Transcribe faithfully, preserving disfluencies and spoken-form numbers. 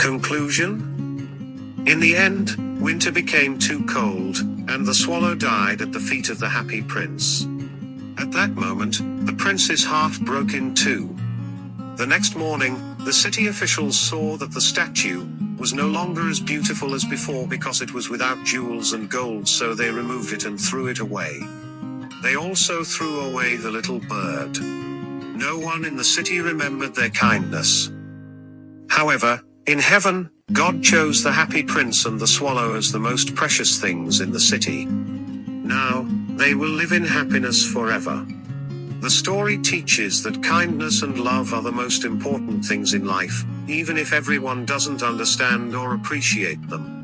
Conclusion? In the end, winter became too cold, and the swallow died at the feet of the happy prince. At that moment, the prince's heart broke in two. The next morning, the city officials saw that the statue was no longer as beautiful as before because it was without jewels and gold, so they removed it and threw it away. They also threw away the little bird. No one in the city remembered their kindness. However, in heaven, God chose the happy prince and the swallow as the most precious things in the city. Now, they will live in happiness forever. The story teaches that kindness and love are the most important things in life, even if everyone doesn't understand or appreciate them.